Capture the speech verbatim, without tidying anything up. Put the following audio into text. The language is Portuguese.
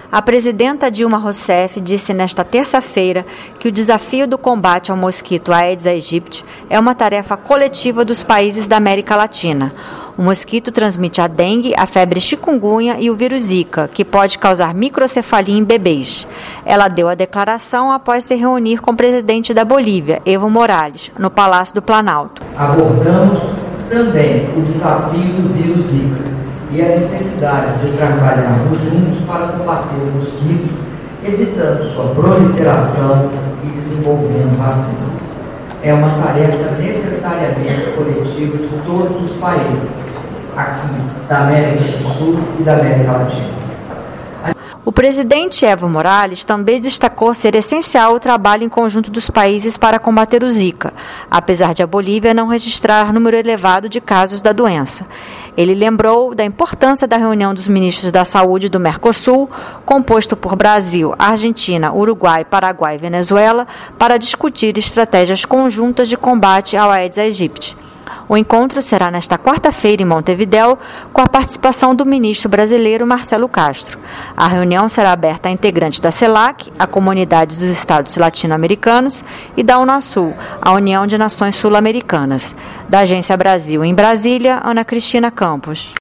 A presidenta Dilma Rousseff disse nesta terça-feira que o desafio do combate ao mosquito Aedes aegypti é uma tarefa coletiva dos países da América Latina. O mosquito transmite a dengue, a febre chikungunya e o vírus Zika, que pode causar microcefalia em bebês. Ela deu a declaração após se reunir com o presidente da Bolívia, Evo Morales, no Palácio do Planalto. Abordamos também o desafio do vírus Zika e a necessidade de trabalharmos juntos para combater o mosquito, evitando sua proliferação e desenvolvendo vacinas. É uma tarefa necessariamente coletiva de todos os países, aqui da América do Sul e da América Latina. O presidente Evo Morales também destacou ser essencial o trabalho em conjunto dos países para combater o Zika, apesar de a Bolívia não registrar número elevado de casos da doença. Ele lembrou da importância da reunião dos ministros da Saúde do Mercosul, composto por Brasil, Argentina, Uruguai, Paraguai e Venezuela, para discutir estratégias conjuntas de combate ao Aedes aegypti. O encontro será nesta quarta-feira em Montevidéu, com a participação do ministro brasileiro Marcelo Castro. A reunião será aberta a integrantes da CELAC, a Comunidade dos Estados Latino-Americanos, e da Unasul, a União de Nações Sul-Americanas. Da Agência Brasil em Brasília, Ana Cristina Campos.